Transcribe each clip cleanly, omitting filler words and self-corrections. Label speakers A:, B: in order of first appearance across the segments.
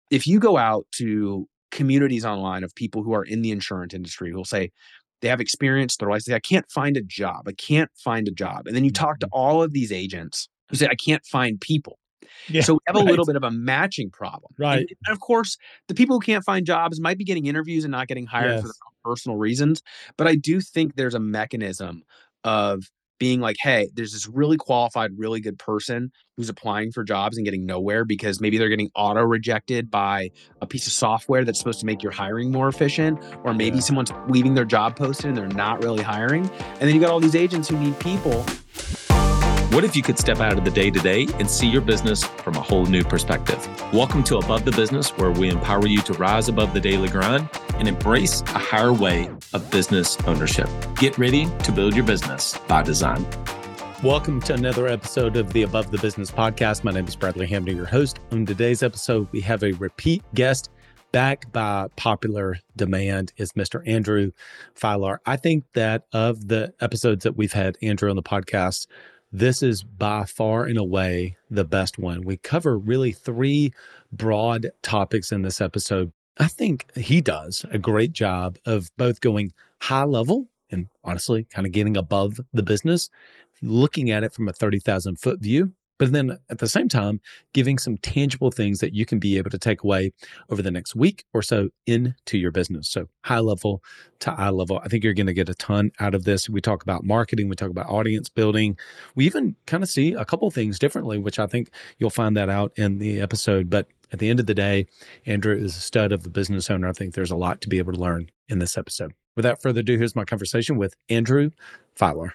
A: if you go out to communities online of people who are in the insurance industry who'll say they have experience, they're like, I can't find a job. I can't find a job. And then you talk to
B: Mhm.
A: all of these agents who say, I can't find people.
B: Yeah,
A: So we have a
B: right,
A: little bit of a matching problem. And,
B: right.
A: and of course, the people who can't find jobs might be getting interviews and not getting hired for their
B: Yes.
A: own personal reasons. But I do think there's a mechanism of being like, hey, there's this really qualified, really good person who's applying for jobs and getting nowhere because maybe they're getting auto rejected by a piece of software that's supposed to make your hiring more efficient, or maybe
B: Yeah.
A: someone's leaving their job posted and they're not really hiring. And then you got all these agents who need people.
C: What if you could step out of the day-to-day and see your business from a whole new perspective? Welcome to Above the Business, where we empower you to rise above the daily grind and embrace a higher way of business ownership. Get ready to build your business by design.
B: Welcome to another episode of the Above the Business podcast. My name is Bradley Hamden, your host. On today's episode, we have a repeat guest back by popular demand is Mr. Andrew Filar. I think that of the episodes that we've had Andrew on the podcast, this is by far and away the best one. We cover really three broad topics in this episode. I think he does a great job of both going high level and honestly kind of getting above the business, looking at it from a 30,000 foot view, but then at the same time, giving some tangible things that you can be able to take away over the next week or so into your business. So high level to eye level, I think you're going to get a ton out of this. We talk about marketing, we talk about audience building. We even kind of see a couple things differently, which I think you'll find that out in the episode. But at the end of the day, Andrew is a stud of a business owner. I think there's a lot to be able to learn in this episode. Without further ado, here's my conversation with Andrew Filar.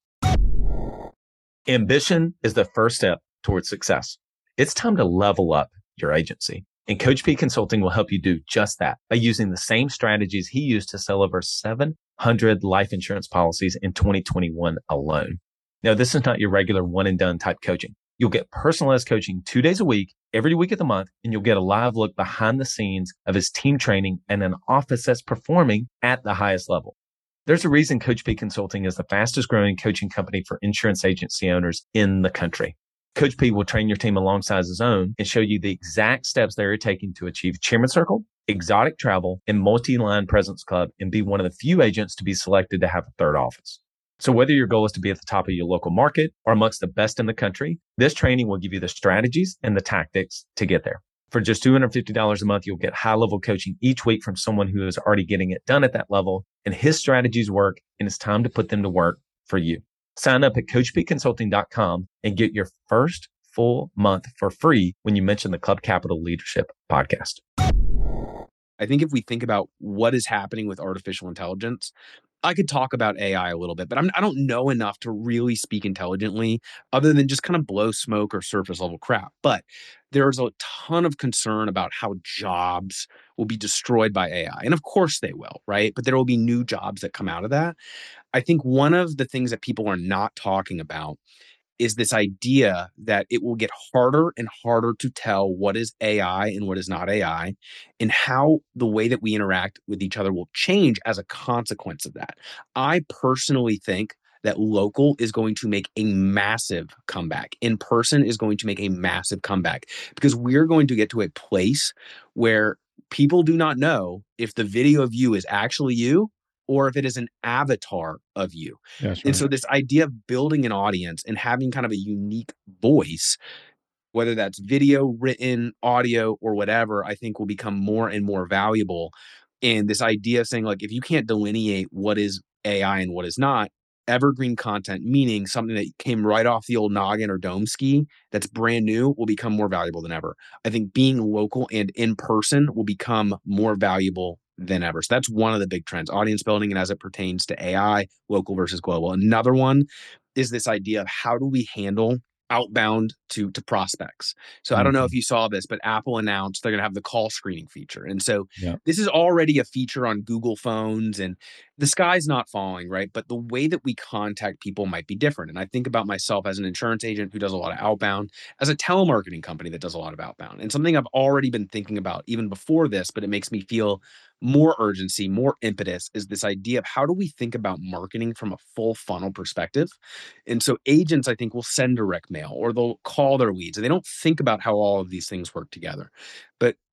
C: Ambition is the first step towards success. It's time to level up your agency. And Coach P Consulting will help you do just that by using the same strategies he used to sell over 700 life insurance policies in 2021 alone. Now, this is not your regular one and done type coaching. You'll get personalized coaching 2 days a week, every week of the month, and you'll get a live look behind the scenes of his team training and an office that's performing at the highest level. There's a reason Coach P Consulting is the fastest growing coaching company for insurance agency owners in the country. Coach P will train your team alongside his own and show you the exact steps they're taking to achieve Chairman Circle, exotic travel, and multi-line presence club and be one of the few agents to be selected to have a third office. So whether your goal is to be at the top of your local market or amongst the best in the country, this training will give you the strategies and the tactics to get there. For just $250 a month, you'll get high-level coaching each week from someone who is already getting it done at that level, and his strategies work, and it's time to put them to work for you. Sign up at coachpconsulting.com and get your first full month for free when you mention the Club Capital Leadership podcast.
A: I think if we think about what is happening with artificial intelligence, I could talk about AI a little bit, but I don't know enough to really speak intelligently other than just kind of blow smoke or surface level crap. But there's a ton of concern about how jobs will be destroyed by AI. And of course they will, right? But there will be new jobs that come out of that. I think one of the things that people are not talking about is this idea that it will get harder and harder to tell what is AI and what is not AI, and how the way that we interact with each other will change as a consequence of that. I personally think that local is going to make a massive comeback. In person is going to make a massive comeback because we're going to get to a place where people do not know if the video of you is actually you or if it is an avatar of you.
B: That's
A: And
B: right.
A: so this idea of building an audience and having kind of a unique voice, whether that's video, written, audio, or whatever, I think will become more and more valuable. And this idea of saying, like, if you can't delineate what is AI and what is not, evergreen content, meaning something that came right off the old noggin or dome ski that's brand new, will become more valuable than ever. I think being local and in person will become more valuable than ever. So that's one of the big trends, audience building, and as it pertains to AI, local versus global. Another one is this idea of how do we handle outbound to prospects. So I don't know if
B: Mhm.
A: you saw this, but Apple announced they're going to have the call screening feature. And so
B: Yeah.
A: this is already a feature on Google phones, and the sky's not falling, right? But the way that we contact people might be different. And I think about myself as an insurance agent who does a lot of outbound, as a telemarketing company that does a lot of outbound. And something I've already been thinking about even before this, but it makes me feel more urgency, more impetus, is this idea of how do we think about marketing from a full funnel perspective. And so agents, I think, will send direct mail or they'll call their leads and they don't think about how all of these things work together. But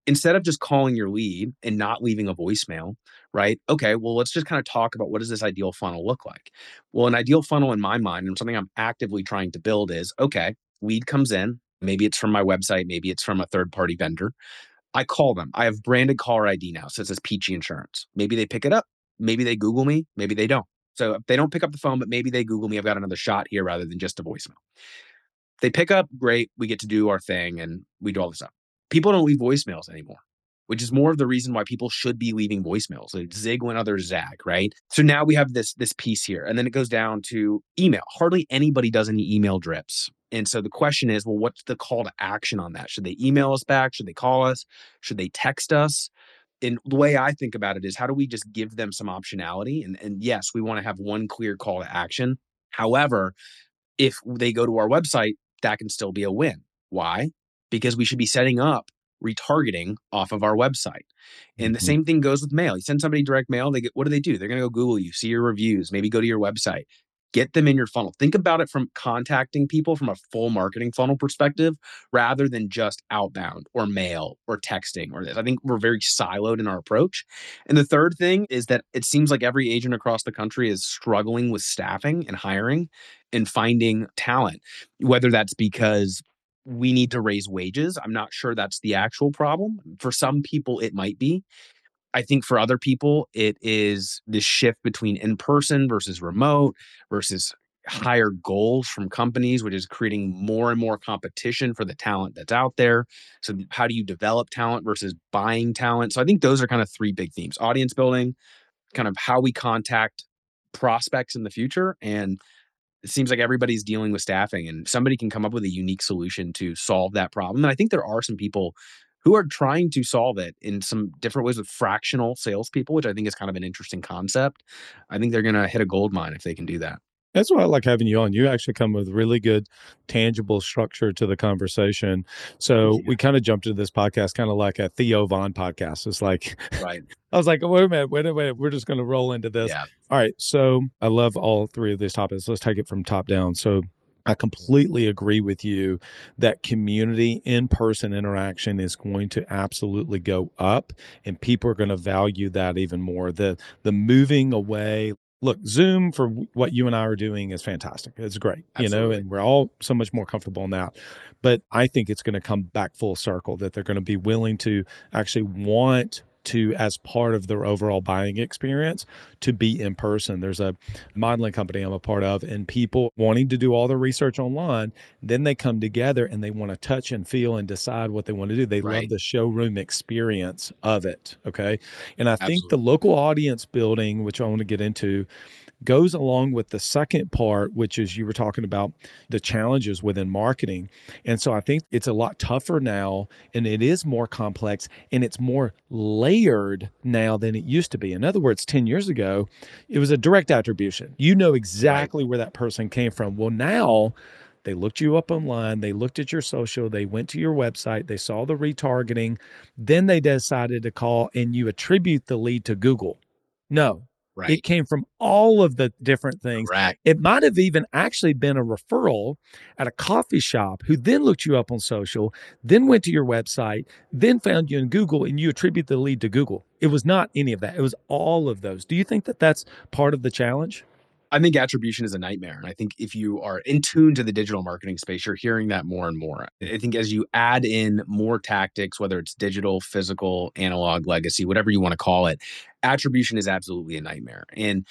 A: instead of just calling your lead and not leaving a voicemail, right? Okay, well, let's just kind of talk about what does this ideal funnel look like? Well, an ideal funnel in my mind, and something I'm actively trying to build is, okay, lead comes in. Maybe it's from my website, maybe it's from a third party vendor. I call them. I have branded caller ID now. So it says Peachy Insurance. Maybe they pick it up. Maybe they Google me. Maybe they don't. So if they don't pick up the phone, but maybe they Google me, I've got another shot here rather than just a voicemail. They pick up, great. We get to do our thing and we do all this stuff. People don't leave voicemails anymore, which is more of the reason why people should be leaving voicemails. Like zig when others zag, right? So now we have this piece here, and then it goes down to email. Hardly anybody does any email drips. And so the question is, well, what's the call to action on that? Should they email us back? Should they call us? Should they text us? And the way I think about it is, how do we just give them some optionality? And yes, we want to have one clear call to action. However, if they go to our website, that can still be a win. Why? Because we should be setting up retargeting off of our website. And the
C: Mhm.
A: same thing goes with mail. You send somebody direct mail, they get, what do? They're going to go Google you, see your reviews, maybe go to your website, get them in your funnel. Think about it from contacting people from a full marketing funnel perspective rather than just outbound or mail or texting or this. I think we're very siloed in our approach. And the third thing is that it seems like every agent across the country is struggling with staffing and hiring and finding talent, whether that's because we need to raise wages. I'm not sure that's the actual problem. For some people, it might be. I think for other people, it is this shift between in person versus remote versus higher goals from companies, which is creating more and more competition for the talent that's out there. So, how do you develop talent versus buying talent? So, I think those are kind of three big themes: audience building, kind of how we contact prospects in the future, and it seems like everybody's dealing with staffing, and somebody can come up with a unique solution to solve that problem. And I think there are some people who are trying to solve it in some different ways with fractional salespeople, which I think is kind of an interesting concept. I think they're going to hit a gold mine if they can do that.
B: That's why I like having you on. You actually come with really good, tangible structure to the conversation. So
A: Yeah,
B: we kind of jumped into this podcast, kind of like a Theo Vaughn podcast. It's like,
A: right.
B: I was like, wait a minute. We're just going to roll into this.
A: Yeah,
B: All right. So I love all three of these topics. Let's take it from top down. So I completely agree with you that community in-person interaction is going to absolutely go up, and people are going to value that even more. The moving away. Look, Zoom for what you and I are doing is fantastic. It's great,
A: absolutely.
B: and we're all so much more comfortable in that. But I think it's going to come back full circle, that they're going to be willing to actually want to, as part of their overall buying experience, to be in person. There's a modeling company I'm a part of, and people wanting to do all their research online, then they come together and they want to touch and feel and decide what they want to do. They love
A: Right.
B: the showroom experience of it. Okay. And I think the
A: Absolutely.
B: local audience building, which I want to get into, goes along with the second part, which is you were talking about the challenges within marketing. And so I think it's a lot tougher now, and it is more complex, and it's more layered now than it used to be. In other words, 10 years ago, it was a direct attribution. You know
A: Right.
B: exactly where that person came from. Well, now they looked you up online, they looked at your social, they went to your website, they saw the retargeting, then they decided to call, and you attribute the lead to Google. No, it
A: Right.
B: came from all of the different things.
A: Correct.
B: It might have even actually been a referral at a coffee shop who then looked you up on social, then went to your website, then found you in Google, and you attribute the lead to Google. It was not any of that. It was all of those. Do you think that that's part of the challenge?
A: I think attribution is a nightmare. And I think if you are in tune to the digital marketing space, you're hearing that more and more. I think as you add in more tactics, whether it's digital, physical, analog, legacy, whatever you want to call it, attribution is absolutely a nightmare. And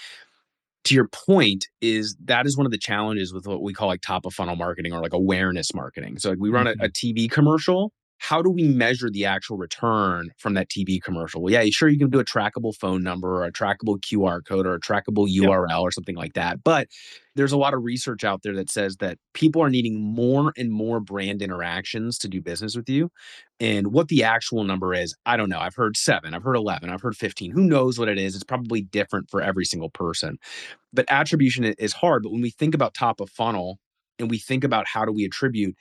A: to your point, is that is one of the challenges with what we call like top of funnel marketing or like awareness marketing. So like we run a
B: Mhm.
A: TV commercial. How do we measure the actual return from that TV commercial? Well, yeah, sure, you can do a trackable phone number or a trackable QR code or a trackable
B: Yep.
A: URL or something like that. But there's a lot of research out there that says that people are needing more and more brand interactions to do business with you. And what the actual number is, I don't know. I've heard 7, I've heard 11, I've heard 15. Who knows what it is? It's probably different for every single person. But attribution is hard. But when we think about top of funnel and we think about how do we attribute,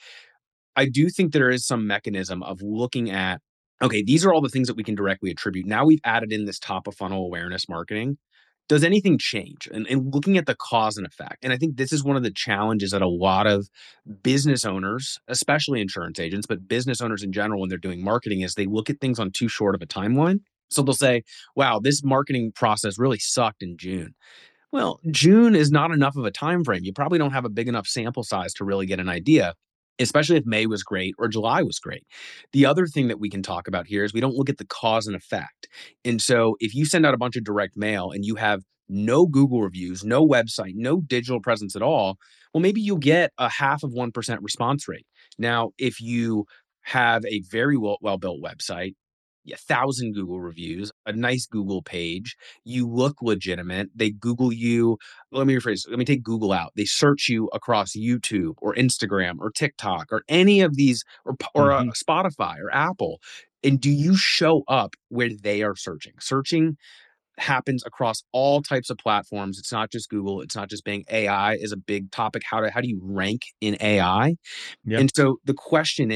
A: I do think there is some mechanism of looking at, okay, these are all the things that we can directly attribute. Now we've added in this top of funnel awareness marketing. does anything change? And looking at the cause and effect. And I think this is one of the challenges that a lot of business owners, especially insurance agents, but business owners in general, when they're doing marketing, is they look at things on too short of a timeline. So they'll say, wow, this marketing process really sucked in June. Well, June is not enough of a time frame. You probably don't have a big enough sample size to really get an idea, especially if May was great or July was great. The other thing that we can talk about here is we don't look at the cause and effect. And so if you send out a bunch of direct mail and you have no Google reviews, no website, no digital presence at all, well, maybe you'll get a half of 1% response rate. Now, if you have a very well built website, 1,000 Google reviews, a nice Google page, you look legitimate. They Google you. Let me rephrase. Let me take Google out. They search you across YouTube or Instagram or TikTok or any of these, or
B: Hmm.
A: Spotify or Apple. And do you show up where they are searching? Searching happens across all types of platforms. It's not just Google. It's not just Bing. AI is a big topic. How do you rank in AI?
B: Yeah.
A: And so the question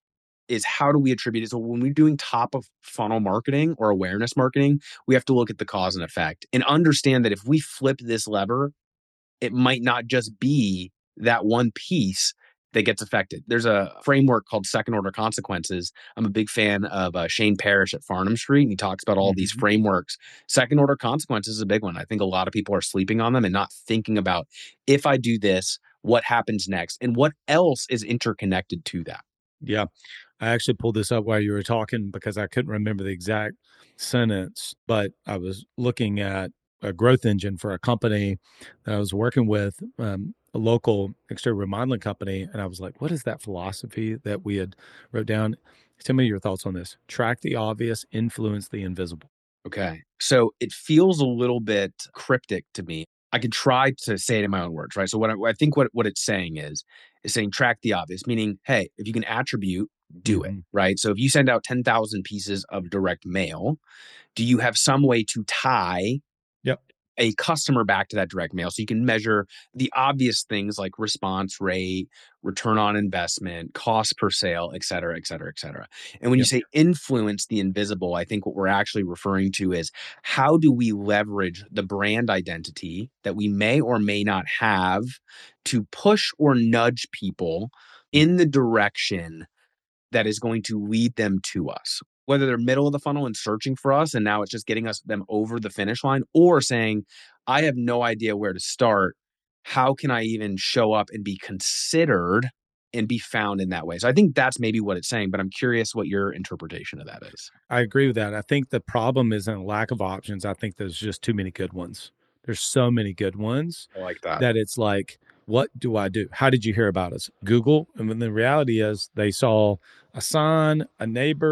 A: is how do we attribute it? So when we're doing top of funnel marketing or awareness marketing, we have to look at the cause and effect and understand that if we flip this lever, it might not just be that one piece that gets affected. There's a framework called second order consequences. I'm a big fan of Shane Parrish at Farnham Street, and he talks about all these
B: Hmm.
A: frameworks. Second order consequences is a big one. I think a lot of people are sleeping on them and not thinking about, if I do this, what happens next and what else is interconnected to that.
B: Yeah. I actually pulled this up while you were talking because I couldn't remember the exact sentence, but I was looking at a growth engine for a company that I was working with, a local exterior remodeling company. And I was like, what is that philosophy that we had wrote down? Tell me your thoughts on this. Track the obvious, influence the invisible.
A: Okay. So it feels a little bit cryptic to me. I could try to say it in my own words, right? So I think what it's saying is saying track the obvious, meaning, hey, if you can attribute, do it,
B: Hmm.
A: right? So if you send out 10,000 pieces of direct mail, do you have some way to tie
B: Yep.
A: a customer back to that direct mail? So you can measure the obvious things like response rate, return on investment, cost per sale, et cetera, et cetera, et cetera. And when you
B: Yep.
A: say influence the invisible, I think what we're actually referring to is how do we leverage the brand identity that we may or may not have to push or nudge people in the direction that is going to lead them to us. Whether they're middle of the funnel and searching for us, and now it's just getting them over the finish line, or saying, I have no idea where to start. How can I even show up and be considered and be found in that way? So I think that's maybe what it's saying, but I'm curious what your interpretation of that is.
B: I agree with that. I think the problem isn't a lack of options. I think there's just too many good ones. There's so many good ones
A: I like that.
B: that it's like, what do I do? How did you hear about us? Google. And then the reality is they saw a sign, a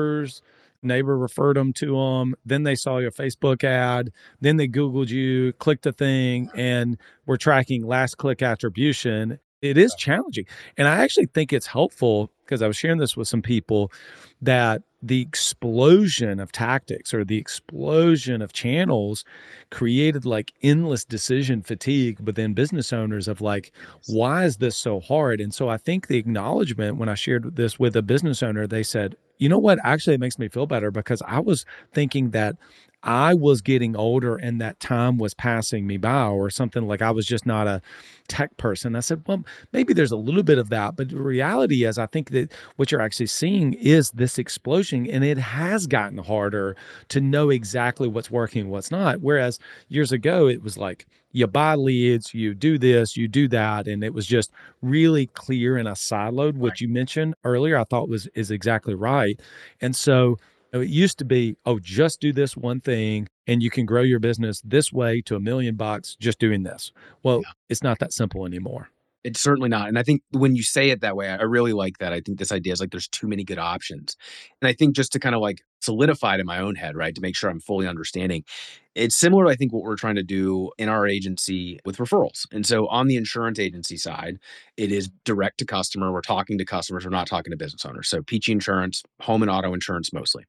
B: neighbor referred them to them. Then they saw your Facebook ad. Then they Googled you, clicked a thing, and we're tracking last click attribution. It is challenging. And I actually think it's helpful because I was sharing this with some people that the explosion of tactics or the explosion of channels created like endless decision fatigue within business owners of like, why is this so hard? And so I think the acknowledgement when I shared this with a business owner, they said, you know what? Actually, it makes me feel better because I was thinking that I was getting older and that time was passing me by or something like I was just not a tech person. I said, well, maybe there's a little bit of that. But the reality is, I think that what you're actually seeing is this explosion and it has gotten harder to know exactly what's working, what's not. Whereas years ago, it was like, you buy leads, you do this, you do that. And it was just really clear in a siloed,
A: Right.
B: which you mentioned earlier, I thought is exactly right. And so it used to be, oh, just do this one thing and you can grow your business this way to $1 million just doing this. Well, it's not that simple anymore.
A: It's certainly not. And I think when you say it that way, I really like that. I think this idea is like there's too many good options. And I think just to kind of like solidify it in my own head, right, to make sure I'm fully understanding, it's similar to I think what we're trying to do in our agency with referrals. And so on the insurance agency side, it is direct to customer. We're talking to customers, we're not talking to business owners. So Peachy Insurance, home and auto insurance mostly.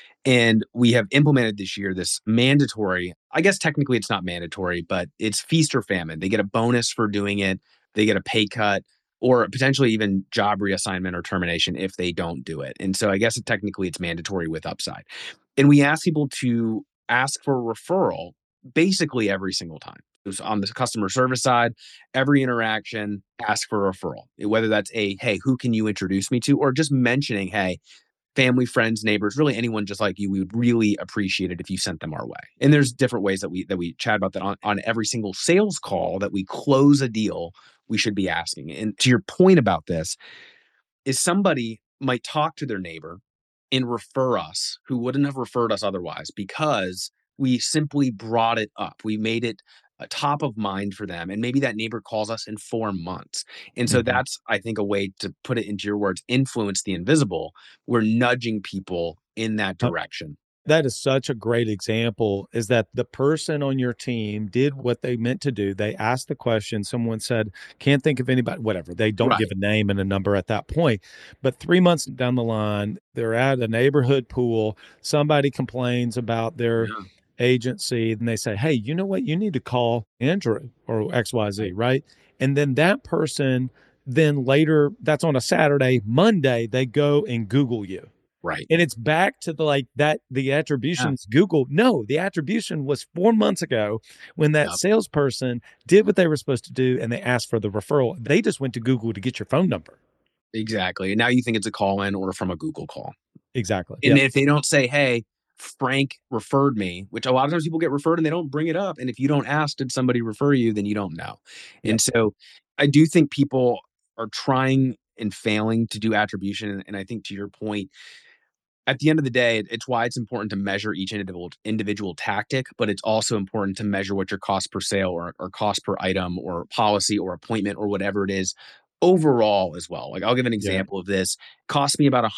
A: And we have implemented this year this mandatory, I guess technically it's not mandatory, but it's feast or famine. They get a bonus for doing it, they get a pay cut, or potentially even job reassignment or termination if they don't do it. And so I guess technically it's mandatory with upside. And we ask people to ask for a referral basically every single time. It was on the customer service side, every interaction, ask for a referral. Whether that's hey, who can you introduce me to? Or just mentioning, hey, family, friends, neighbors, really anyone just like you, we would really appreciate it if you sent them our way. And there's different ways that we chat about that on every single sales call that we close a deal, we should be asking. And to your point about this, is somebody might talk to their neighbor and refer us who wouldn't have referred us otherwise because we simply brought it up. We made it a top of mind for them. And maybe that neighbor calls us in 4 months. And so
B: Mhm.
A: that's, I think, a way to put it into your words, influence the invisible. We're nudging people in that direction.
B: That is such a great example is that the person on your team did what they meant to do. They asked the question. Someone said, can't think of anybody, whatever. They don't give
A: Right.
B: a name and a number at that point. But 3 months down the line, they're at a neighborhood pool. Somebody complains about their
A: Yeah.
B: agency and they say, hey, you know what? You need to call Andrew or XYZ, right? And then that person, then later, that's on a Saturday, Monday, they go and Google you
A: Right.
B: and it's back to the like that the
A: Yeah.
B: attributions Google. No, the attribution was 4 months ago when that
A: Yep.
B: salesperson did what they were supposed to do and they asked for the referral. They just went to Google to get your phone number.
A: Exactly. And now you think it's a call in or from a Google call.
B: Exactly.
A: And
B: Yep.
A: if they don't say, hey, Frank referred me, which a lot of times people get referred and they don't bring it up. And if you don't ask, did somebody refer you, then you don't know.
B: Yep.
A: And so I do think people are trying and failing to do attribution. And I think to your point, at the end of the day, it's why it's important to measure each individual tactic, but it's also important to measure what your cost per sale or cost per item or policy or appointment or whatever it is overall as well. Like I'll give an
B: Yeah.
A: example of this. Cost me about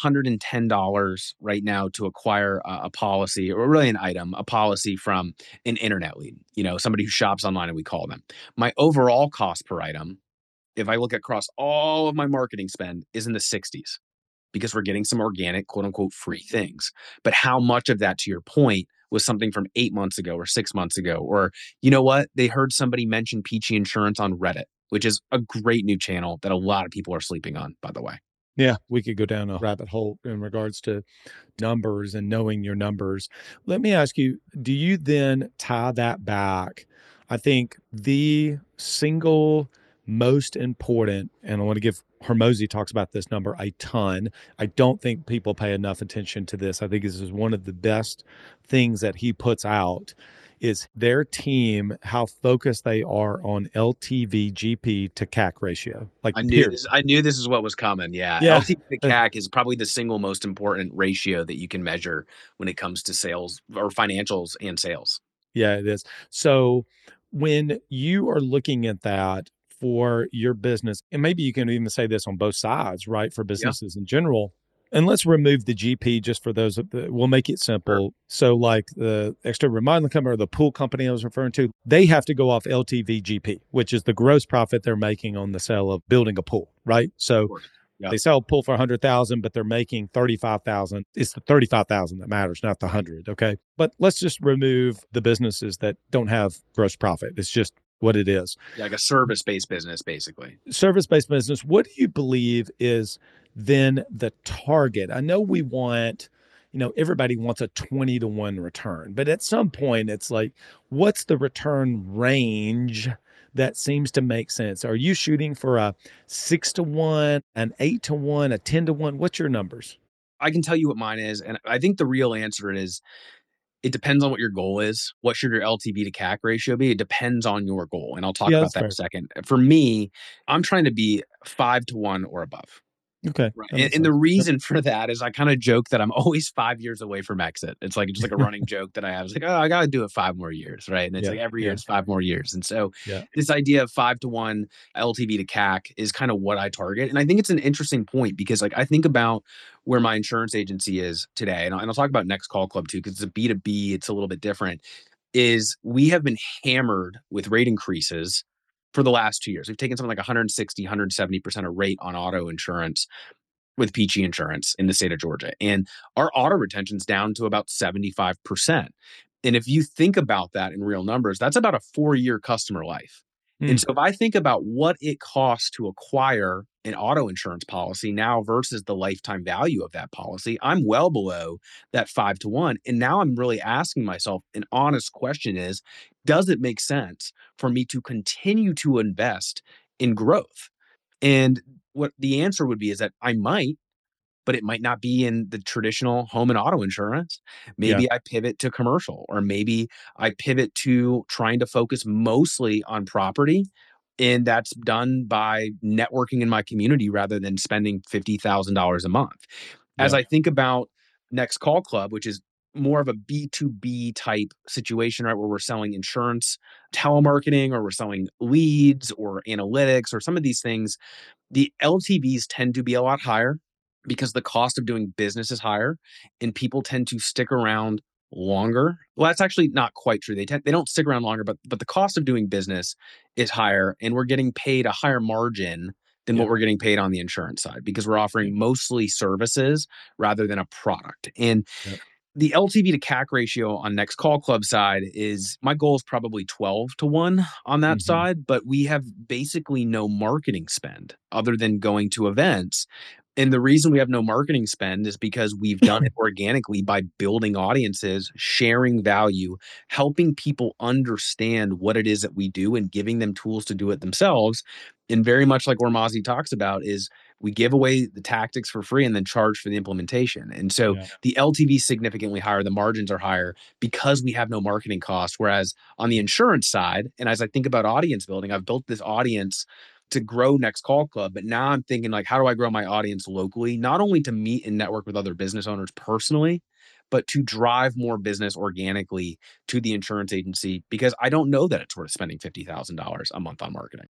A: $110 right now to acquire a policy or really an item, a policy from an internet lead, somebody who shops online and we call them. My overall cost per item, if I look across all of my marketing spend, is in the 60s because we're getting some organic, quote unquote, free things. But how much of that, to your point, was something from 8 months ago or 6 months ago? Or, you know what? They heard somebody mention Peachy Insurance on Reddit, which is a great new channel that a lot of people are sleeping on, by the way.
B: Yeah. We could go down a rabbit hole in regards to numbers and knowing your numbers. Let me ask you, do you then tie that back? I think the single most important, and I want to give Hormozy talks about this number a ton. I don't think people pay enough attention to this. I think this is one of the best things that he puts out is their team, how focused they are on LTV GP to CAC ratio. Like
A: I knew
B: period.
A: this. I knew this is what was coming. Yeah,
B: Yeah.
A: LTV to CAC is probably the single most important ratio that you can measure when it comes to sales or financials and sales.
B: Yeah, it is. So when you are looking at that for your business, and maybe you can even say this on both sides, right? For
A: Yeah,
B: businesses in general. And let's remove the GP just for those we'll make it
A: sure.
B: simple. So like the external remodeling company or the pool company I was referring to, they have to go off LTV GP, which is the gross profit they're making on the sale of building a pool, right?
A: Of
B: So
A: course. Yeah,
B: they sell a pool for 100,000, but they're making 35,000. It's the 35,000 that matters, not the
A: right.
B: 100. Okay. But let's just remove the businesses that don't have gross profit. It's just what it is.
A: Yeah, like a service-based business, basically.
B: Service-based business, what do you believe is then the target? I know we want, everybody wants a 20-to-1 return, but at some point it's like, what's the return range that seems to make sense? Are you shooting for a 6-to-1, an 8-to-1, a 10-to-1? What's your numbers?
A: I can tell you what mine is, and I think the real answer is it depends on what your goal is. What should your LTV to CAC ratio be? It depends on your goal, and I'll talk
B: Yeah,
A: about
B: that's
A: that in a
B: fair.
A: second. For me, I'm trying to be 5-to-1 or above.
B: Okay.
A: Right,
B: That
A: and
B: makes
A: the
B: sense. Yep.
A: reason for that is I kinda joke that I'm always 5 years away from exit. It's like just like a running joke that I have. It's like, "Oh, I gotta do it 5 more years," right? And it's
B: Yeah.
A: like every year
B: Yeah.
A: it's 5 more years, and so
B: Yeah.
A: this idea of 5-to-1 LTV to CAC is kinda what I target, and I think it's an interesting point because, like, I think about where my insurance agency is today, and I'll talk about Next Call Club too, because it's a B2B, it's a little bit different, is we have been hammered with rate increases for the last 2 years. We've taken something like 160, 170% of rate on auto insurance with Peachy Insurance in the state of Georgia. And our auto retention's down to about 75%. And if you think about that in real numbers, that's about a 4-year customer life. And
B: Mm.
A: so if I think about what it costs to acquire an auto insurance policy now versus the lifetime value of that policy, I'm well below that 5 to 1. And now I'm really asking myself an honest question is, does it make sense for me to continue to invest in growth? And what the answer would be is that I might, but it might not be in the traditional home and auto insurance.
B: Yeah.
A: Maybe I pivot to commercial, or maybe I pivot to trying to focus mostly on property. And that's done by networking in my community rather than spending $50,000 a month. As
B: Yeah.
A: I think about Next Call Club, which is more of a B2B type situation, right? Where we're selling insurance, telemarketing, or we're selling leads or analytics or some of these things, the LTVs tend to be a lot higher because the cost of doing business is higher and people tend to stick around longer. Well, that's actually not quite true. They don't stick around longer, but the cost of doing business is higher and we're getting paid a higher margin than
B: Yeah.
A: what we're getting paid on the insurance side because we're
B: Yeah.
A: offering mostly services rather than a product. And
B: Yeah.
A: the LTV to CAC ratio on Next Call Club side is my goal is probably 12 to 1 on that
B: Hmm.
A: side, but we have basically no marketing spend other than going to events. And the reason we have no marketing spend is because we've done it organically by building audiences, sharing value, helping people understand what it is that we do and giving them tools to do it themselves. And very much like Ormazi talks about is we give away the tactics for free and then charge for the implementation. And so
B: Yeah.
A: the LTV is significantly higher, the margins are higher because we have no marketing costs. Whereas on the insurance side, and as I think about audience building, I've built this audience to grow Next Call Club, but now I'm thinking like, how do I grow my audience locally? Not only to meet and network with other business owners personally, but to drive more business organically to the insurance agency because I don't know that it's worth spending $50,000 a month on marketing.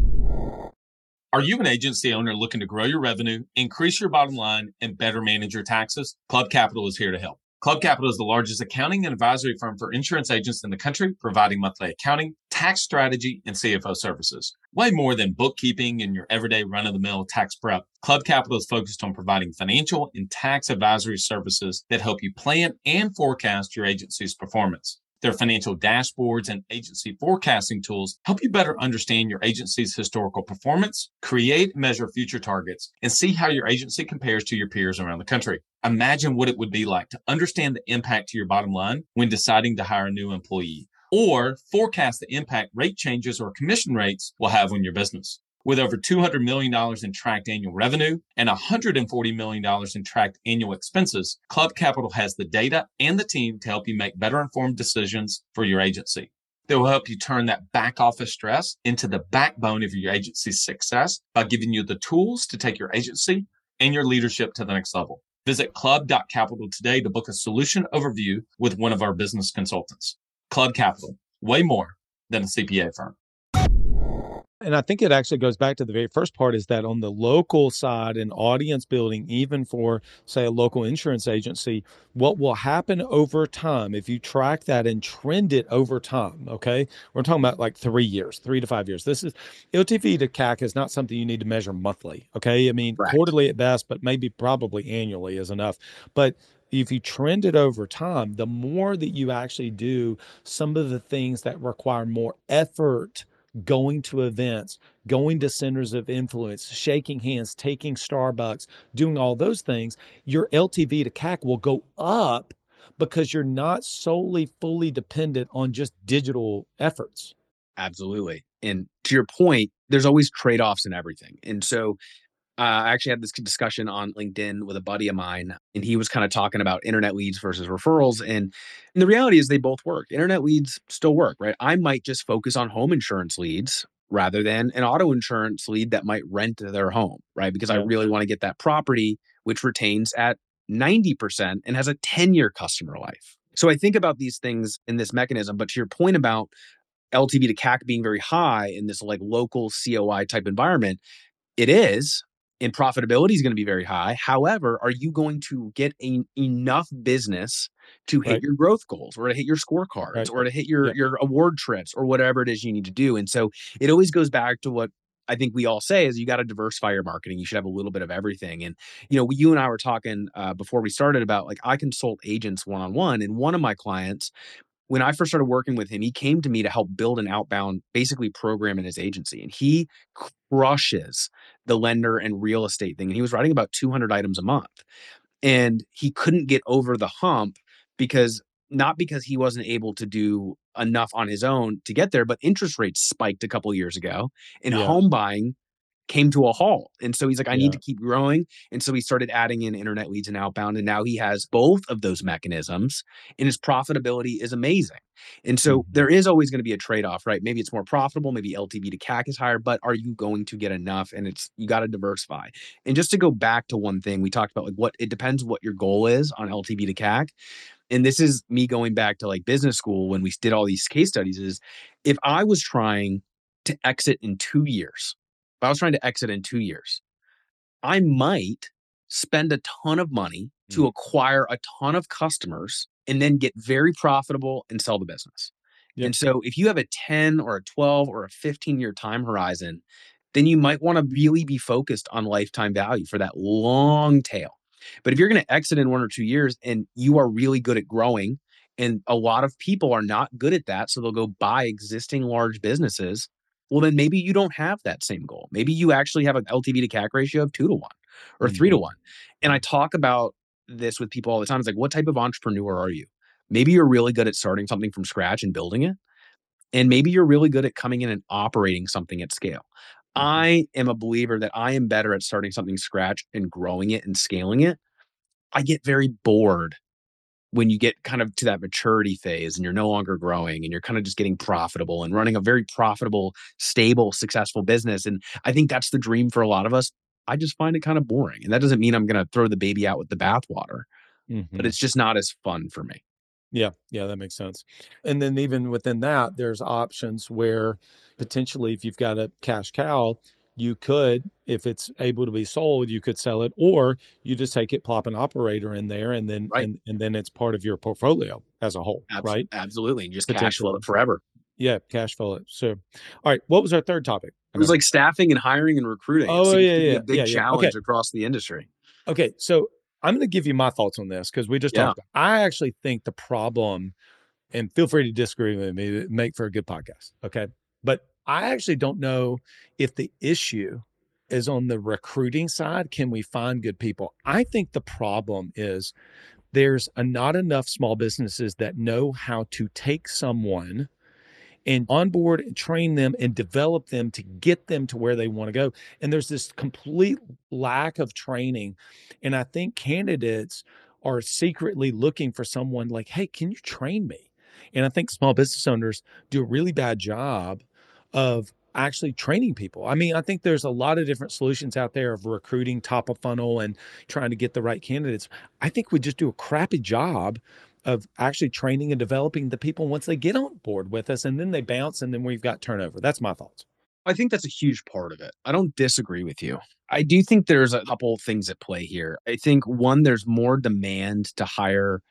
C: Are you an agency owner looking to grow your revenue, increase your bottom line, and better manage your taxes? Club Capital is here to help. Club Capital is the largest accounting and advisory firm for insurance agents in the country, providing monthly accounting, tax strategy, and CFO services. Way more than bookkeeping and your everyday run-of-the-mill tax prep, Club Capital is focused on providing financial and tax advisory services that help you plan and forecast your agency's performance. Their financial dashboards and agency forecasting tools help you better understand your agency's historical performance, create and measure future targets, and see how your agency compares to your peers around the country. Imagine what it would be like to understand the impact to your bottom line when deciding to hire a new employee, or forecast the impact rate changes or commission rates will have on your business. With over $200 million in tracked annual revenue and $140 million in tracked annual expenses, Club Capital has the data and the team to help you make better informed decisions for your agency. They will help you turn that back office stress into the backbone of your agency's success by giving you the tools to take your agency and your leadership to the next level. Visit club.capital today to book a solution overview with one of our business consultants. Club Capital, way more than a CPA firm.
B: And I think it actually goes back to the very first part is that on the local side and audience building, even for, say, a local insurance agency, what will happen over time if you track that and trend it over time? Okay. We're talking about like 3 years, 3 to 5 years. This is LTV to CAC is not something you need to measure monthly. Okay. I mean,
A: Correct.
B: quarterly at best, but maybe probably annually is enough. But if you trend it over time, the more that you actually do some of the things that require more effort, going to events, going to centers of influence, shaking hands, taking Starbucks, doing all those things, your LTV to CAC will go up because you're not solely fully dependent on just digital efforts.
A: Absolutely. And to your point, there's always trade offs in everything. And so I actually had this discussion on LinkedIn with a buddy of mine, and he was kind of talking about internet leads versus referrals. And the reality is they both work. Internet leads still work, right? I might just focus on home insurance leads rather than an auto insurance lead that might rent their home, right? Because I
B: Yeah.
A: really want to get that property, which retains at 90% and has a 10-year customer life. So I think about these things in this mechanism. But to your point about LTV to CAC being very high in this like local COI type environment, it is, and profitability is going to be very high. However, are you going to get enough business to hit
B: Right.
A: your growth goals or to hit your scorecards
B: Right.
A: or to hit
B: Yeah.
A: your award trips or whatever it is you need to do? And so it always goes back to what I think we all say is you got to diversify your marketing. You should have a little bit of everything. And, you and I were talking before we started about like I consult agents one-on-one, and one of my clients when I first started working with him, he came to me to help build an outbound, basically program in his agency. And he crushes the lender and real estate thing. And he was writing about 200 items a month. And he couldn't get over the hump because not because he wasn't able to do enough on his own to get there, but interest rates spiked a couple of years ago and
B: Yeah.
A: home buying came to a halt. And so he's like, I need
B: Yeah.
A: to keep growing. And so he started adding in internet leads and outbound. And now he has both of those mechanisms and his profitability is amazing. And so
B: Mhm.
A: there is always going to be a trade-off, right? Maybe it's more profitable, maybe LTV to CAC is higher, but are you going to get enough? And you got to diversify. And just to go back to one thing, we talked about like what it depends what your goal is on LTV to CAC. And this is me going back to like business school when we did all these case studies is if I was trying to exit in 2 years, if I was trying to exit in 2 years, I might spend a ton of money to
B: Mhm.
A: acquire a ton of customers and then get very profitable and sell the business.
B: Yep.
A: And so if you have a 10 or a 12 or a 15-year time horizon, then you might want to really be focused on lifetime value for that long tail. But if you're going to exit in 1 or 2 years and you are really good at growing, and a lot of people are not good at that, so they'll go buy existing large businesses, well, then maybe you don't have that same goal. Maybe you actually have an LTV to CAC ratio of 2 to 1 or 3 to 1. And I talk about this with people all the time. It's like, what type of entrepreneur are you? Maybe you're really good at starting something from scratch and building it. And maybe you're really good at coming in and operating something at scale.
B: Mhm.
A: I am a believer that I am better at starting something scratch and growing it and scaling it. I get very bored when you get kind of to that maturity phase and you're no longer growing and you're kind of just getting profitable and running a very profitable, stable, successful business. And I think that's the dream for a lot of us. I just find it kind of boring. And that doesn't mean I'm going to throw the baby out with the bathwater, but
B: Mhm.
A: it's just not as fun for me.
B: Yeah, yeah, that makes sense. And then even within that, there's options where potentially if you've got a cash cow, you could, if it's able to be sold, you could sell it, or you just take it, plop an operator in there, and then
A: Right.
B: and then it's part of your portfolio as a whole, right?
A: Absolutely. And just cash flow
B: Potentially.
A: it forever.
B: Yeah, cash flow it. So, all right, what was our third topic? I
A: It was
B: got
A: like staffing and hiring and recruiting. It
B: Oh
A: seems
B: yeah,
A: to be a
B: yeah, yeah,
A: big
B: yeah. Okay.
A: challenge across the industry.
B: Okay, so I'm going to give you my thoughts on this because we just
A: Yeah.
B: talked about. I actually think the problem, and feel free to disagree with me, to make for a good podcast. Okay, but I actually don't know if the issue is on the recruiting side. Can we find good people? I think the problem is there's not enough small businesses that know how to take someone and onboard and train them and develop them to get them to where they want to go. And there's this complete lack of training. And I think candidates are secretly looking for someone like, hey, can you train me? And I think small business owners do a really bad job of actually training people. I mean, I think there's a lot of different solutions out there of recruiting top of funnel and trying to get the right candidates. I think we just do a crappy job of actually training and developing the people once they get on board with us, and then they bounce, and then we've got turnover. That's my thoughts.
A: I think that's a huge part of it. I don't disagree with you. I do think there's a couple things at play here. I think one, there's more demand to hire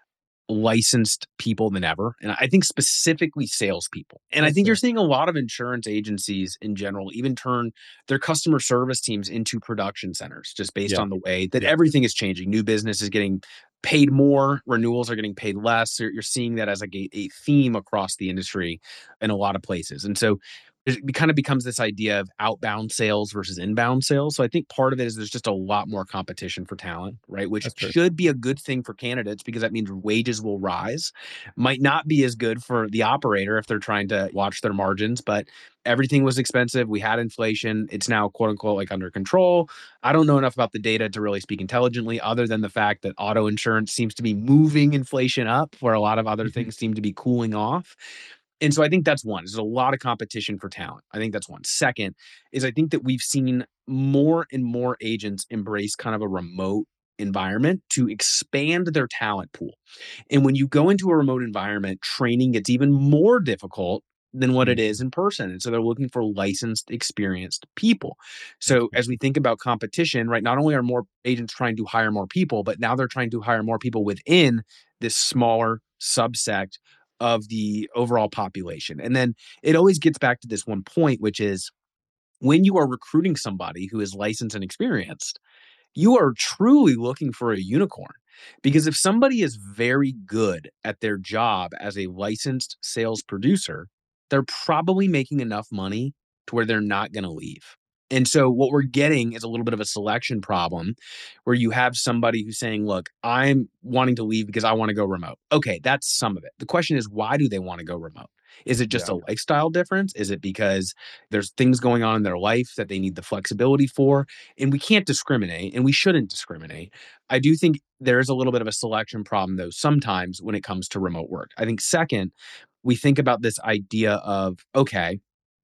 A: licensed people than ever. And I think specifically salespeople. And I
B: That's
A: think you're
B: fair.
A: seeing a lot of insurance agencies in general even turn their customer service teams into production centers just based
B: Yeah.
A: on the way that
B: Yeah.
A: everything is changing. New business is getting paid more, renewals are getting paid less. You're seeing that as like a theme across the industry in a lot of places. And so it kind of becomes this idea of outbound sales versus inbound sales. So I think part of it is there's just a lot more competition for talent, right? Which
B: That's true.
A: should be a good thing for candidates because that means wages will rise. Might not be as good for the operator if they're trying to watch their margins, but everything was expensive. We had inflation. It's now quote unquote like under control. I don't know enough about the data to really speak intelligently, other than the fact that auto insurance seems to be moving inflation up where a lot of other
B: Mhm.
A: things seem to be cooling off. And so I think that's one. There's a lot of competition for talent. I think that's one. Second is I think that we've seen more and more agents embrace kind of a remote environment to expand their talent pool. And when you go into a remote environment, training gets even more difficult than what it
B: Mhm.
A: is in person. And so they're looking for licensed, experienced people.
B: That's
A: So
B: fair.
A: as we think about competition, right, not only are more agents trying to hire more people, but now they're trying to hire more people within this smaller subsect of the overall population. And then it always gets back to this one point, which is when you are recruiting somebody who is licensed and experienced, you are truly looking for a unicorn. Because if somebody is very good at their job as a licensed sales producer, they're probably making enough money to where they're not going to leave. And so what we're getting is a little bit of a selection problem where you have somebody who's saying, look, I'm wanting to leave because I want to go remote. Okay, that's some of it. The question is, why do they want to go remote? Is it just
C: Yeah.
A: a lifestyle difference? Is it because there's things going on in their life that they need the flexibility for? And we can't discriminate and we shouldn't discriminate. I do think there is a little bit of a selection problem, though, sometimes when it comes to remote work. I think, second, we think about this idea of, okay,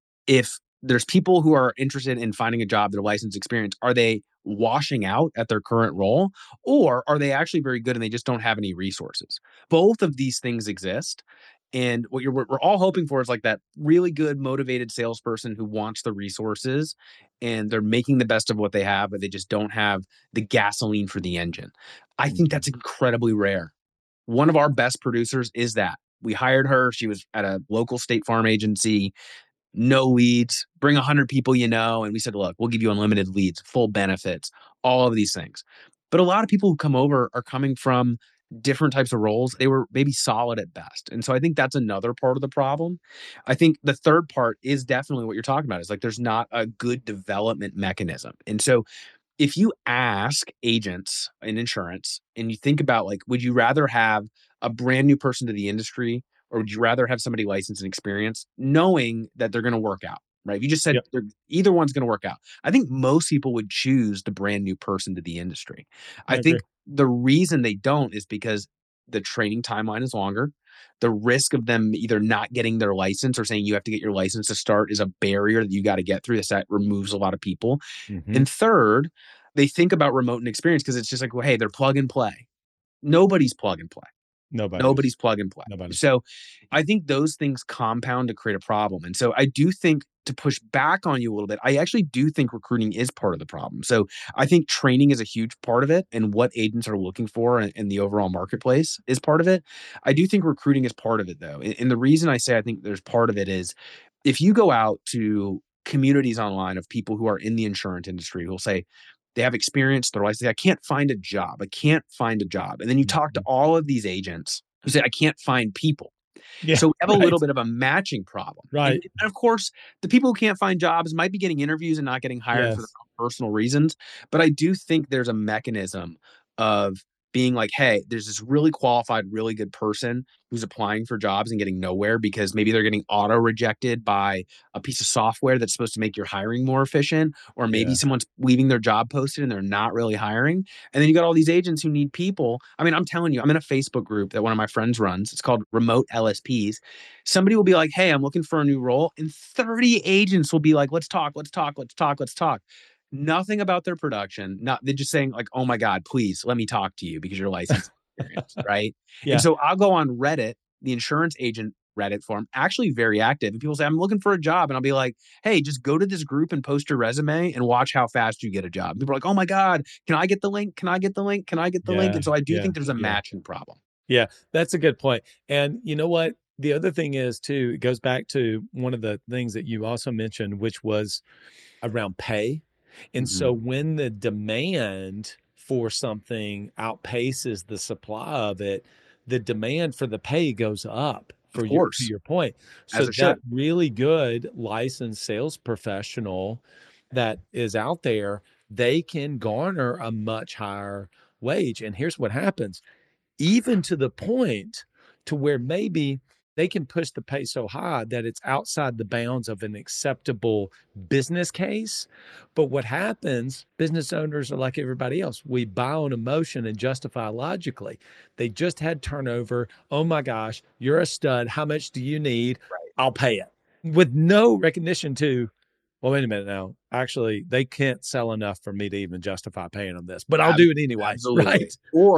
A: if there's people who are interested in finding a job, their license experience, are they washing out at their current role or are they actually very good and they just don't have any resources? Both of these things exist. And we're all hoping for is like that really good, motivated salesperson who wants the resources and they're making the best of what they have, but they just don't have the gasoline for the engine. I think
C: Mhm.
A: that's incredibly rare. One of our best producers is that. We hired her. She was at a local state farm agency, no leads, bring 100 people you know. And we said, look, we'll give you unlimited leads, full benefits, all of these things. But a lot of people who come over are coming from different types of roles. They were maybe solid at best. And so I think that's another part of the problem. I think the third part is definitely what you're talking about is like there's not a good development mechanism. And so if you ask agents in insurance and you think about like, would you rather have a brand new person to the industry or would you rather have somebody licensed and experienced, knowing that they're going to work out? Right. If you just said
B: Yep.
A: either one's going to work out, I think most people would choose the brand new person to the industry.
B: I
A: I
B: agree.
A: think the reason they don't is because the training timeline is longer. The risk of them either not getting their license or saying you have to get your license to start is a barrier that you got to get through. That removes a lot of people.
C: Mhm.
A: And third, they think about remote and experience because it's just like, well, hey, they're plug and play. Nobody's plug and play.
B: Nobody's.
A: Nobody's plug and play.
B: Nobody.
A: So I think those things compound to create a problem. And so I do think to push back on you a little bit, I actually do think recruiting is part of the problem. So I think training is a huge part of it and what agents are looking for in the overall marketplace is part of it. I do think recruiting is part of it though. And the reason I say I think there's part of it is if you go out to communities online of people who are in the insurance industry who'll say they have experience, they're like, I can't find a job. I can't find a job. And then you talk to
C: Mhm.
A: all of these agents who say, I can't find people.
B: Yeah.
A: So we have a
B: Right.
A: little bit of a matching problem. And
B: Right.
A: of course, the people who can't find jobs might be getting interviews and not getting hired for their
B: Yes.
A: own personal reasons. But I do think there's a mechanism of being like, hey, there's this really qualified, really good person who's applying for jobs and getting nowhere because maybe they're getting auto rejected by a piece of software that's supposed to make your hiring more efficient, or maybe
B: Yeah.
A: someone's leaving their job posted and they're not really hiring. And then you got all these agents who need people. I mean, I'm telling you, I'm in a Facebook group that one of my friends runs. It's called Remote LSPs. Somebody will be like, hey, I'm looking for a new role. And 30 agents will be like, let's talk, let's talk, let's talk, let's talk. Nothing about their production. Not they're just saying, like, oh my God, please let me talk to you because you're licensed experience, right? And
B: Yeah.
A: so I'll go on Reddit, the insurance agent Reddit forum, actually very active. And people say, I'm looking for a job. And I'll be like, hey, just go to this group and post your resume and watch how fast you get a job. People are like, oh my God, can I get the link? Can I get the link? Can I get the link?
B: Yeah.
A: And so I do
B: Yeah.
A: think there's a
B: Yeah.
A: matching problem.
B: Yeah, that's a good point. And you know what? The other thing is too, it goes back to one of the things that you also mentioned, which was around pay. And
A: Mhm.
B: so when the demand for something outpaces the supply of it, the demand for the pay goes up
A: Of
B: for your to
A: course,
B: your point. So
A: as it
B: that
A: should.
B: really good licensed sales professional that is out there, they can garner a much higher wage. And here's what happens even to the point to where maybe they can push the pay so high that it's outside the bounds of an acceptable business case. But what happens, business owners are like everybody else. We buy on emotion and justify logically. They just had turnover. Oh my gosh, you're a stud. How much do you need? I'll pay it with no recognition to, well, wait a minute now. Actually, they can't sell enough for me to even justify paying them this, but I'll
A: Ab
B: do it anyway.
A: Absolutely.
B: Right.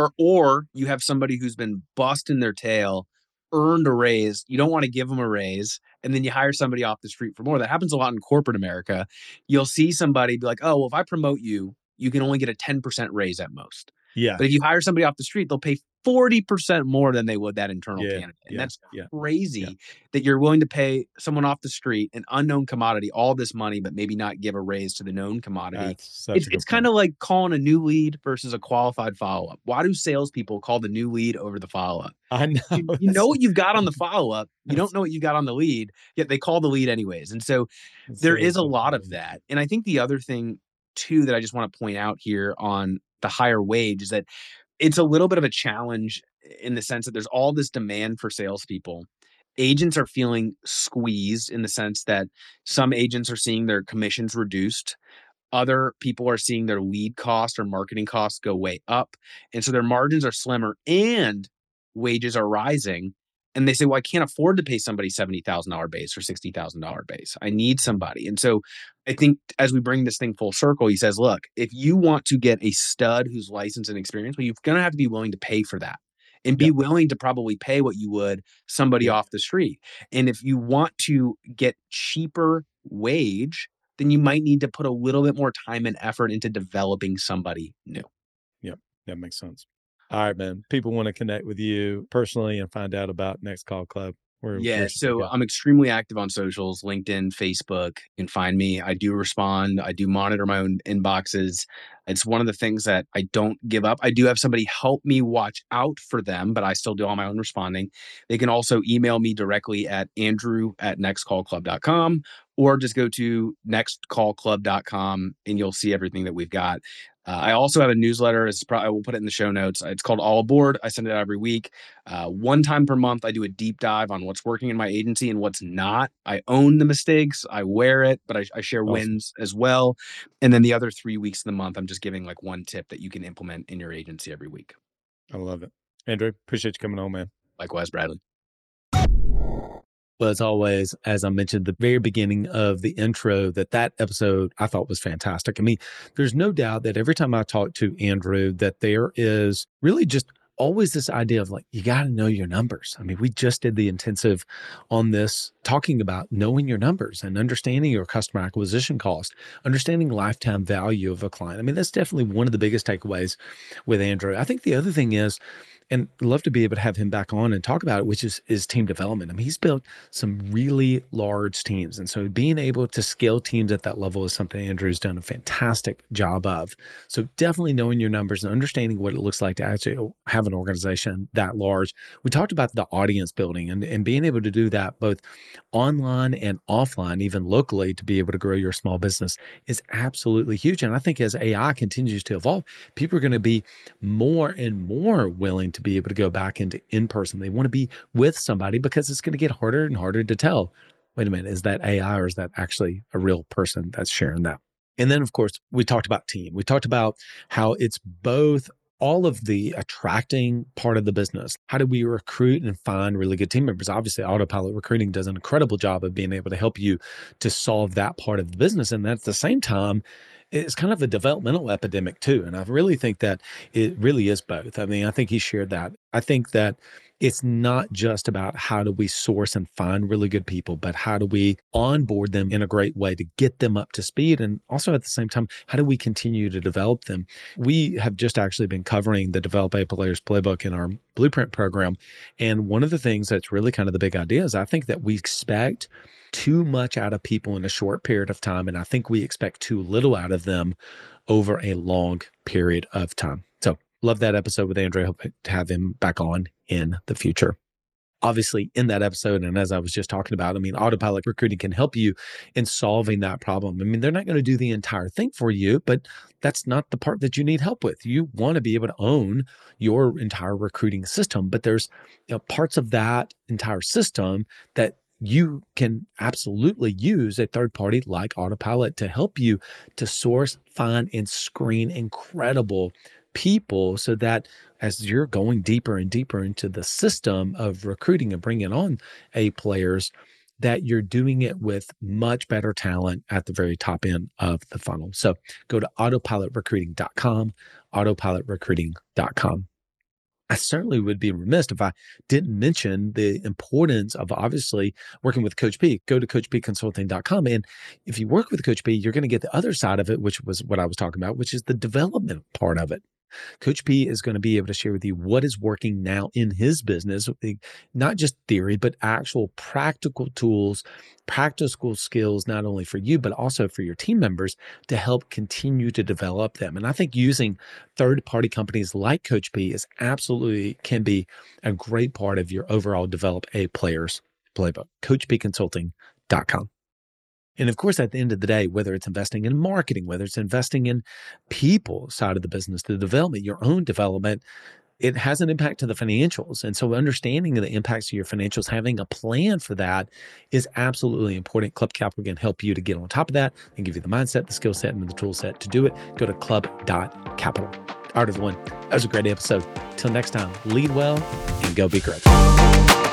A: Or you have somebody who's been busting their tail, earned a raise, you don't wanna give them a raise, and then you hire somebody off the street for more. That happens a lot in corporate America. You'll see somebody be like, "Oh, well, if I promote you, you can only get a 10% raise at most."
B: Yeah.
A: But if you hire somebody off the street, they'll pay 40% more than they would that internal
B: Yeah.
A: candidate. And
B: Yeah.
A: that's
B: Yeah.
A: crazy that you're willing to pay someone off the street, an unknown commodity, all this money, but maybe not give a raise to the known commodity.
B: That's such a
A: It's
B: good
A: kind
B: point.
A: of like calling a new lead versus a qualified follow-up. Why do salespeople call the new lead over the follow-up?
B: I know.
A: You know what you've got on the follow-up. You don't know what you got on the lead, yet they call the lead anyways. And so there is a lot of that. And I think the other thing too that I just want to point out here on the higher wage is that it's a little bit of a challenge in the sense that there's all this demand for salespeople. Agents are feeling squeezed in the sense that some agents are seeing their commissions reduced. Other people are seeing their lead cost or marketing costs go way up. And so their margins are slimmer and wages are rising. And they say, well, I can't afford to pay somebody $70,000 base or $60,000 base. I need somebody. And so I think as we bring this thing full circle, he says, look, if you want to get a stud who's licensed and experienced, well, you're going to have to be willing to pay for that and be
B: Yep.
A: willing to probably pay what you would somebody
B: Yep.
A: off the street. And if you want to get cheaper wage, then you might need to put a little bit more time and effort into developing somebody new.
B: Yep. That makes sense. All right, man. People want to connect with you personally and find out about Next Call Club. Where should they
A: So
B: go?
A: I'm extremely active on socials, LinkedIn, Facebook. You can find me. I do respond. I do monitor my own inboxes. It's one of the things that I don't give up. I do have somebody help me watch out for them, but I still do all my own responding. They can also email me directly at andrew@nextcallclub.com or just go to nextcallclub.com and you'll see everything that we've got. I also have a newsletter. I will put it in the show notes. It's called All Aboard. I send it out every week. One time per month, I do a deep dive on what's working in my agency and what's not. I own the mistakes. I wear it, but I share
B: Awesome.
A: wins as well. And then the other 3 weeks of the month, I'm just giving like one tip that you can implement in your agency every week.
B: I love it. Andrew, appreciate you coming on, man.
A: Likewise, Bradley.
B: Well, as always, as I mentioned at the very beginning of the intro, that episode I thought was fantastic. I mean, there's no doubt that every time I talk to Andrew, that there is really just always this idea of like, you got to know your numbers. I mean, we just did the intensive on this, talking about knowing your numbers and understanding your customer acquisition cost, understanding lifetime value of a client. I mean, that's definitely one of the biggest takeaways with Andrew. I think the other thing is, and I'd love to be able to have him back on and talk about it, which is team development. I mean, he's built some really large teams. And so being able to scale teams at that level is something Andrew's done a fantastic job of. So definitely knowing your numbers and understanding what it looks like to actually have an organization that large. We talked about the audience building and being able to do that both online and offline, even locally, to be able to grow your small business is absolutely huge. And I think as AI continues to evolve, people are going to be more and more willing to be able to go back into in-person. They want to be with somebody because it's going to get harder and harder to tell, wait a minute, is that AI or is that actually a real person that's sharing that? And then, of course, we talked about team. We talked about how it's both all of the attracting part of the business. How do we recruit and find really good team members? Obviously, Autopilot Recruiting does an incredible job of being able to help you to solve that part of the business. And at the same time, it's kind of a developmental epidemic too. And I really think that it really is both. I mean, I think he shared that. I think that it's not just about how do we source and find really good people, but how do we onboard them in a great way to get them up to speed? And also at the same time, how do we continue to develop them? We have just actually been covering the Develop A Players Playbook in our Blueprint program. And one of the things that's really kind of the big idea is I think that we expect too much out of people in a short period of time. And I think we expect too little out of them over a long period of time. So love that episode with Andrew. Hope to have him back on in the future. Obviously, in that episode, and as I was just talking about, I mean, Autopilot Recruiting can help you in solving that problem. I mean, they're not going to do the entire thing for you, but that's not the part that you need help with. You want to be able to own your entire recruiting system, but there's parts of that entire system that you can absolutely use a third party like Autopilot to help you to source, find, and screen incredible people so that as you're going deeper and deeper into the system of recruiting and bringing on A players, that you're doing it with much better talent at the very top end of the funnel. So go to autopilotrecruiting.com, autopilotrecruiting.com. I certainly would be remiss if I didn't mention the importance of obviously working with Coach P. Go to coachpconsulting.com. And if you work with Coach P, you're going to get the other side of it, which was what I was talking about, which is the development part of it. Coach P is going to be able to share with you what is working now in his business, not just theory, but actual practical tools, practical skills, not only for you, but also for your team members to help continue to develop them. And I think using third-party companies like Coach P is absolutely can be a great part of your overall develop a player's playbook. CoachPConsulting.com. And of course, at the end of the day, whether it's investing in marketing, whether it's investing in people side of the business, the development, your own development, it has an impact to the financials. And so understanding the impacts of your financials, having a plan for that is absolutely important. Club Capital can help you to get on top of that and give you the mindset, the skill set, and the tool set to do it. Go to club.capital. All right, everyone. That was a great episode. Till next time, lead well and go be great.